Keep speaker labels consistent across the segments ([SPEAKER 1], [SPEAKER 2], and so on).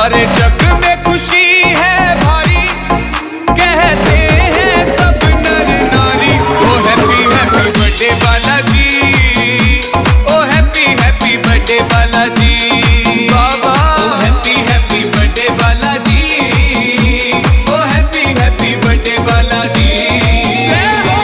[SPEAKER 1] सारे जग में खुशी है भारी, कहते हैं सब नर नारी। ओ हैप्पी हैप्पी बर्थडे बालाजी, ओ हैप्पी हैप्पी बर्थडे बालाजी बाबा। ओ हैप्पी हैप्पी बर्थडे बालाजी, ओ हैप्पी हैप्पी बर्थडे बालाजी। जय हो।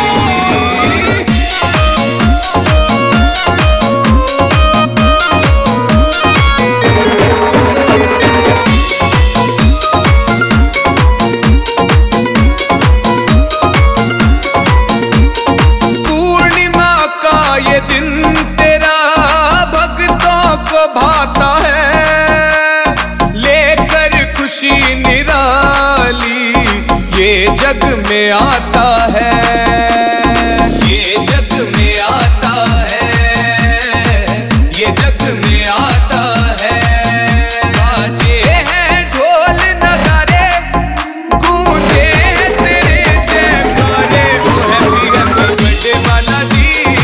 [SPEAKER 1] ये दिन तेरा भक्तों को भाता है, लेकर खुशी निराली ये जग में आता है, ये जग में आता है, ये जग में आता है। बाजे हैं ढोल नगारे, गूंजे हैं तेरे जयकारे। ओ हैप्पी हैप्पी बर्थडे बालाजी,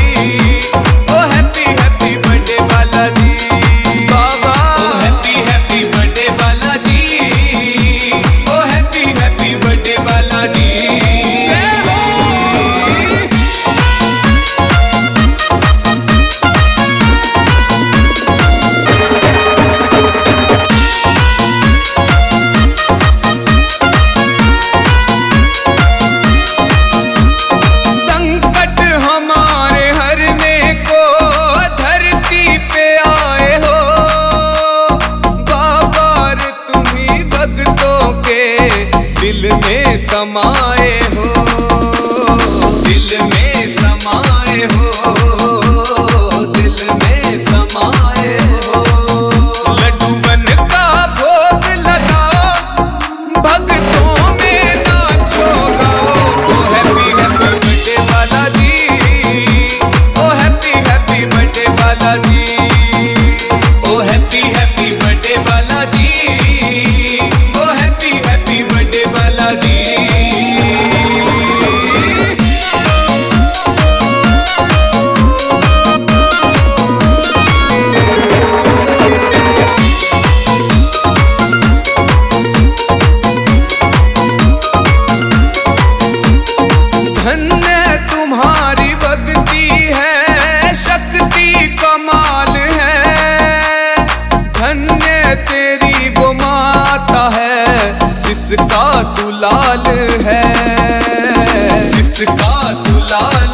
[SPEAKER 1] दिल में समाए हो, दिल में समाए हो, दिल में समाए हो। लड्डू बन का भोग लगाओ, भक्तों में नाचो गाओ। ओ हैप्पी हैप्पी बर्थडे बालाजी, ओ हैप्पी हैप्पी बर्थडे बालाजी, ओ हैप्पी हैप्पी बर्थडे बालाजी, ओ हैप्पी हैप्पी बर्थडे बालाजी। धन्य तुम्हारी भक्ति है, शक्ति कमाल है। धन्य तेरी वो माता है, जिसका तू लाल है, जिसका तू लाल